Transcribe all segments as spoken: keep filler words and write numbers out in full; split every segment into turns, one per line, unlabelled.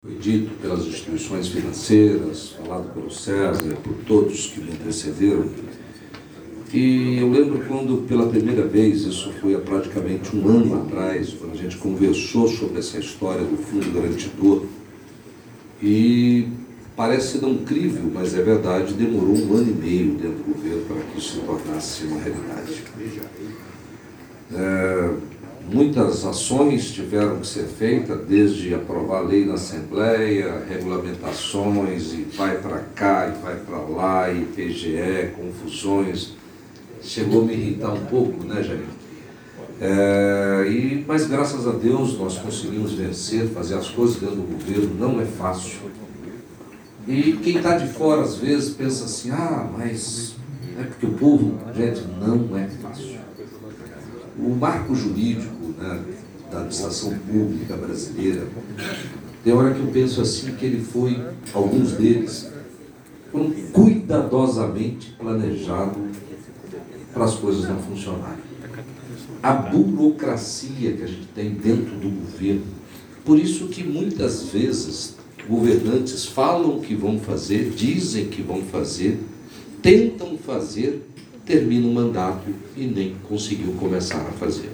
Foi dito pelas instituições financeiras, falado pelo César, por todos que me antecederam. E eu lembro quando, pela primeira vez, isso foi há praticamente um ano atrás, quando a gente conversou sobre essa história do Fundo Garantidor, e parece não crível, mas é verdade, demorou um ano e meio dentro do governo para que isso se tornasse uma realidade. É, muitas ações tiveram que ser feitas, desde aprovar a lei na Assembleia, regulamentações, e vai para cá, e vai para lá, e I P G E, confusões. Chegou a me irritar um pouco, né, Jair? É, e, mas, graças a Deus, nós conseguimos vencer, fazer as coisas dentro do governo, não é fácil. E quem está de fora, às vezes, pensa assim, ah, mas é porque o povo, gente, não é fácil. O marco jurídico, né, da administração pública brasileira, tem hora que eu penso assim, que ele foi, alguns deles, foram cuidadosamente planejados para as coisas não funcionarem. A burocracia que a gente tem dentro do governo, por isso que muitas vezes governantes falam o que vão fazer, dizem que vão fazer, tentam fazer, terminam o mandato e nem conseguiu começar a fazer.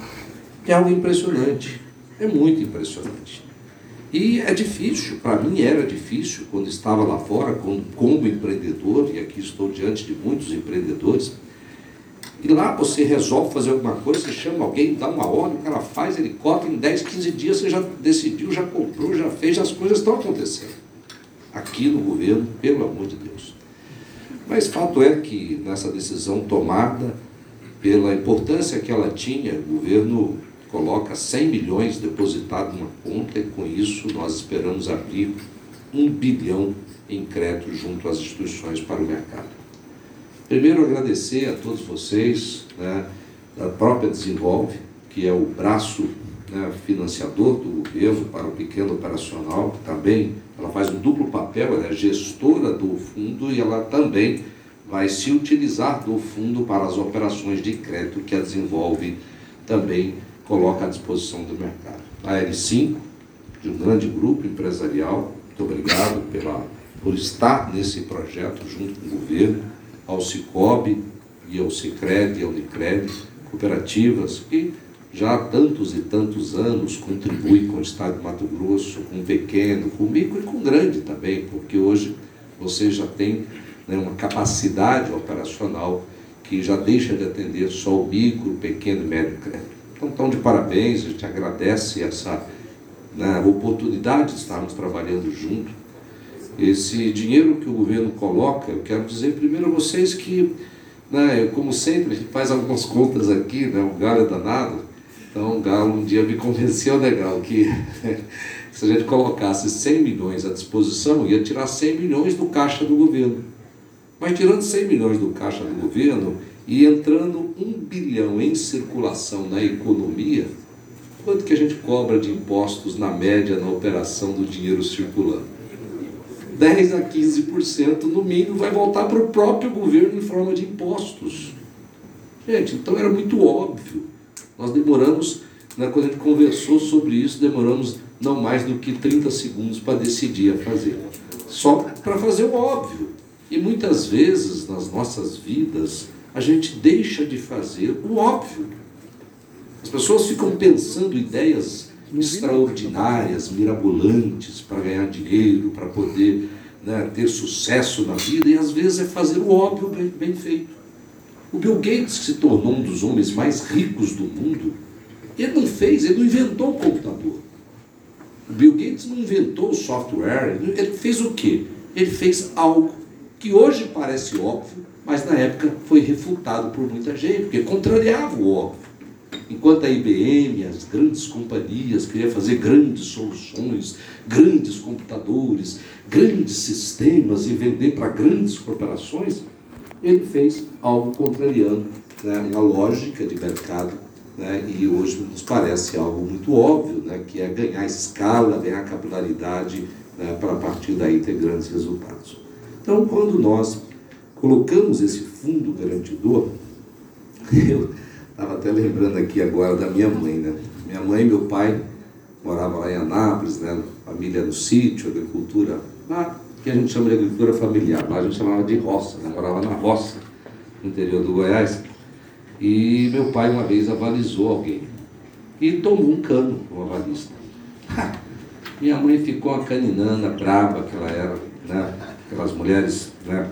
É algo impressionante, é muito impressionante. E é difícil, para mim era difícil, quando estava lá fora, como, como empreendedor, e aqui estou diante de muitos empreendedores, e lá você resolve fazer alguma coisa, você chama alguém, dá uma ordem, o cara faz, ele cota, em dez, quinze dias você já decidiu, já comprou, já fez, as coisas estão acontecendo. Aqui no governo, pelo amor de Deus. Mas fato é que nessa decisão tomada, pela importância que ela tinha, o governo coloca cem milhões depositados numa conta, e com isso nós esperamos abrir um bilhão em crédito junto às instituições para o mercado. Primeiro, agradecer a todos vocês, né, da própria Desenvolve, que é o braço, né, financiador do governo para o pequeno operacional, que também ela faz um duplo papel, ela é gestora do fundo e ela também vai se utilizar do fundo para as operações de crédito que a Desenvolve também coloca à disposição do mercado. A L cinco, de um grande grupo empresarial, muito obrigado pela, por estar nesse projeto junto com o governo, ao Cicobi e ao Sicredi e ao Unicred, cooperativas que já há tantos e tantos anos contribuem com o Estado de Mato Grosso, com o pequeno, com o micro e com o grande também, porque hoje você já tem, né, uma capacidade operacional que já deixa de atender só o micro, pequeno e médio crédito. Então, estão de parabéns, a gente agradece essa, né, oportunidade de estarmos trabalhando junto. Esse dinheiro que o governo coloca, eu quero dizer primeiro a vocês que, né, eu, como sempre, a gente faz algumas contas aqui, né, o Galo é danado, então o Galo um dia me convenceu, né, Galo, que se a gente colocasse cem milhões à disposição, ia tirar cem milhões do caixa do governo. Mas tirando cem milhões do caixa do governo e entrando um bilhão em circulação na economia, quanto que a gente cobra de impostos na média na operação do dinheiro circulando? dez a quinze por cento no mínimo vai voltar para o próprio governo em forma de impostos. Gente, então era muito óbvio. Nós demoramos, né, quando a gente conversou sobre isso, demoramos não mais do que trinta segundos para decidir a fazer. Só para fazer o óbvio. E muitas vezes, nas nossas vidas, a gente deixa de fazer o óbvio. As pessoas ficam pensando ideias extraordinárias, mirabolantes, para ganhar dinheiro, para poder, né, ter sucesso na vida, e às vezes é fazer o óbvio bem, bem feito. O Bill Gates, que se tornou um dos homens mais ricos do mundo, ele não fez, ele não inventou o computador. O Bill Gates não inventou o software, ele fez o quê? Ele fez algo que hoje parece óbvio, mas na época foi refutado por muita gente, porque contrariava o óbvio. Enquanto a I B M, as grandes companhias, queriam fazer grandes soluções, grandes computadores, grandes sistemas e vender para grandes corporações, ele fez algo contrariando, né, uma lógica de mercado, né, e hoje nos parece algo muito óbvio, né, que é ganhar escala, ganhar capilaridade, né, para a partir daí ter grandes resultados. Então, quando nós colocamos esse fundo garantidor, eu estava até lembrando aqui agora da minha mãe, né? Minha mãe e meu pai morava lá em Anápolis, né? Família no sítio, agricultura, lá, que a gente chama de agricultura familiar, lá a gente chamava de roça, né? Morava na roça, no interior do Goiás. E meu pai uma vez avalizou alguém e tomou um cano com o avalista. Minha mãe ficou uma caninana braba que ela era, né? Aquelas mulheres, né?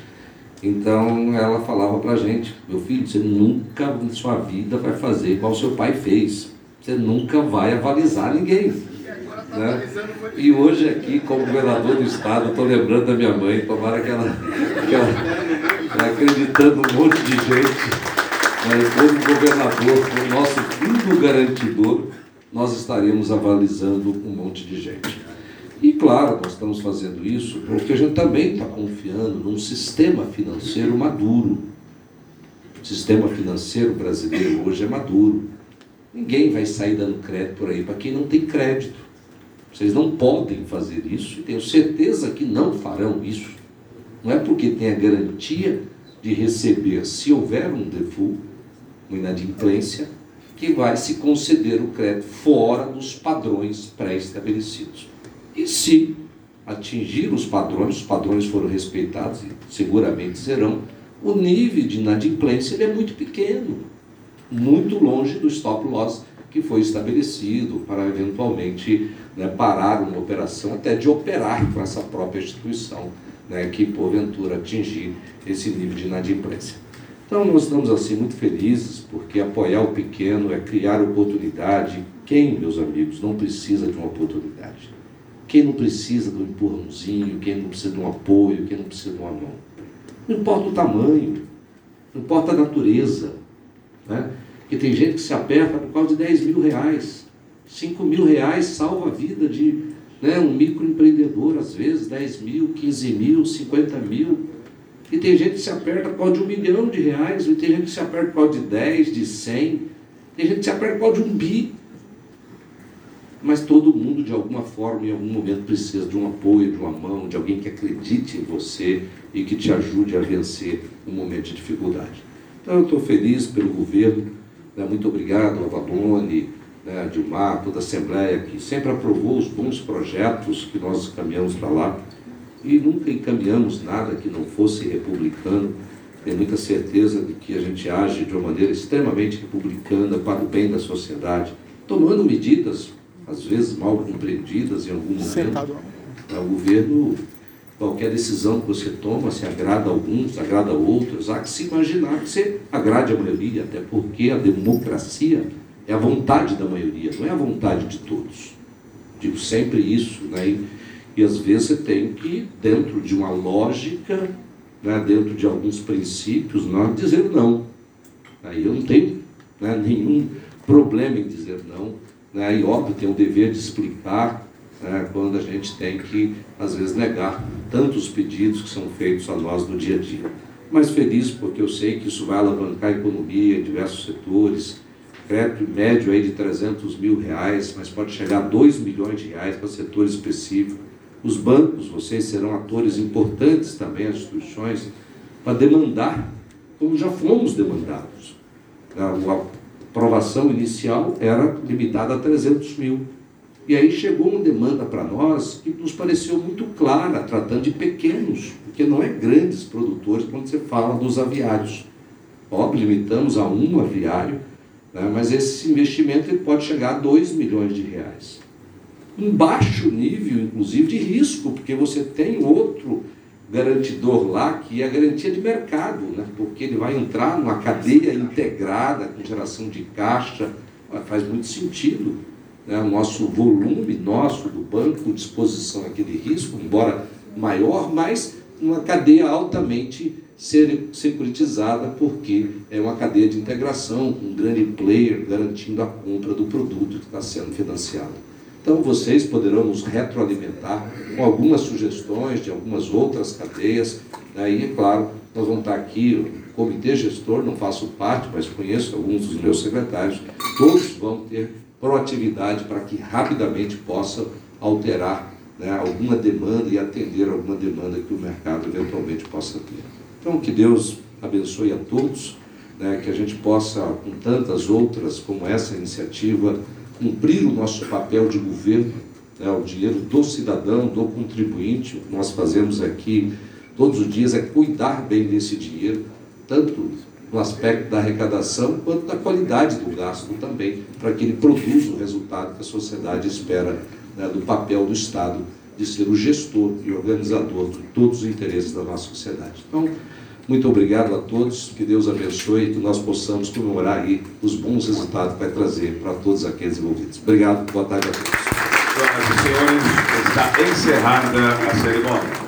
Então ela falava pra gente: meu filho, você nunca em sua vida vai fazer igual seu pai fez, você nunca vai avalizar ninguém, né? E hoje aqui, como governador do estado, estou lembrando da minha mãe, tomara que ela, que ela acreditando um monte de gente, né? Como governador, o nosso fundo garantidor, nós estaremos avalizando um monte de gente. E claro, nós estamos fazendo isso porque a gente também está confiando num sistema financeiro maduro. O sistema financeiro brasileiro hoje é maduro. Ninguém vai sair dando crédito por aí para quem não tem crédito. Vocês não podem fazer isso e tenho certeza que não farão isso. Não é porque tem a garantia de receber, se houver um default, uma inadimplência, que vai se conceder o crédito fora dos padrões pré-estabelecidos. E se atingir os padrões, os padrões foram respeitados e seguramente serão, o nível de inadimplência ele é muito pequeno, muito longe do stop loss que foi estabelecido para eventualmente, né, parar uma operação, até de operar com essa própria instituição, né, que porventura atingir esse nível de inadimplência. Então nós estamos assim muito felizes, porque apoiar o pequeno é criar oportunidade. Quem, meus amigos, não precisa de uma oportunidade? Quem não precisa de um empurrãozinho, quem não precisa de um apoio, quem não precisa de uma mão? Não importa o tamanho, não importa a natureza, né? Porque tem gente que se aperta por causa de dez mil reais, cinco mil reais salva a vida de, né, um microempreendedor, às vezes dez mil, quinze mil, cinquenta mil. E tem gente que se aperta por causa de um milhão de reais, e tem gente que se aperta por causa de dez, de cem, tem gente que se aperta por causa de um bi. Mas todo mundo, de alguma forma, em algum momento, precisa de um apoio, de uma mão, de alguém que acredite em você e que te ajude a vencer um momento de dificuldade. Então, eu estou feliz pelo governo, né? Muito obrigado a Valone, né, a Dilmar, toda a Assembleia, que sempre aprovou os bons projetos que nós encaminhamos para lá, e nunca encaminhamos nada que não fosse republicano. Tenho muita certeza de que a gente age de uma maneira extremamente republicana para o bem da sociedade, tomando medidas às vezes mal compreendidas em algum momento. O governo, qualquer decisão que você toma, se agrada a alguns, agrada a outros, há que se imaginar que você agrade a maioria, até porque a democracia é a vontade da maioria, não é a vontade de todos. Digo sempre isso, né? E, e às vezes você tem que, dentro de uma lógica, né, dentro de alguns princípios, não dizer não. Aí eu não tenho, né, nenhum problema em dizer não. Né, e óbvio, tem o dever de explicar, né, quando a gente tem que, às vezes, negar tantos pedidos que são feitos a nós no dia a dia. Mas feliz porque eu sei que isso vai alavancar a economia em diversos setores, crédito médio aí de trezentos mil reais, mas pode chegar a dois milhões de reais para setores específicos. Os bancos, vocês serão atores importantes também, as instituições, para demandar, como já fomos demandados. A aprovação inicial era limitada a trezentos mil. E aí chegou uma demanda para nós que nos pareceu muito clara, tratando de pequenos, porque não é grandes produtores quando você fala dos aviários. Óbvio, limitamos a um aviário, né, mas esse investimento ele pode chegar a dois milhões de reais. Um baixo nível, inclusive, de risco, porque você tem outro garantidor lá, que é a garantia de mercado, né? Porque ele vai entrar numa cadeia integrada com geração de caixa, faz muito sentido, né? O nosso volume, nosso, do banco, disposição àquele risco, embora maior, mas uma cadeia altamente securitizada, porque é uma cadeia de integração com um grande player garantindo a compra do produto que está sendo financiado. Então, vocês poderão nos retroalimentar com algumas sugestões de algumas outras cadeias. Aí, é claro, nós vamos estar aqui, o comitê gestor, não faço parte, mas conheço alguns dos meus secretários, todos vão ter proatividade para que rapidamente possa alterar, né, alguma demanda e atender alguma demanda que o mercado eventualmente possa ter. Então, que Deus abençoe a todos, né, que a gente possa, com tantas outras como essa iniciativa, cumprir o nosso papel de governo, né, o dinheiro do cidadão, do contribuinte. O que nós fazemos aqui todos os dias é cuidar bem desse dinheiro, tanto no aspecto da arrecadação, quanto da qualidade do gasto também, para que ele produza o resultado que a sociedade espera, né, do papel do Estado, de ser o gestor e organizador de todos os interesses da nossa sociedade. Então, muito obrigado a todos, que Deus abençoe e que nós possamos comemorar aí os bons resultados que vai trazer para todos aqueles envolvidos. Obrigado, boa tarde a todos.
Senhoras e senhores, está encerrada a cerimônia.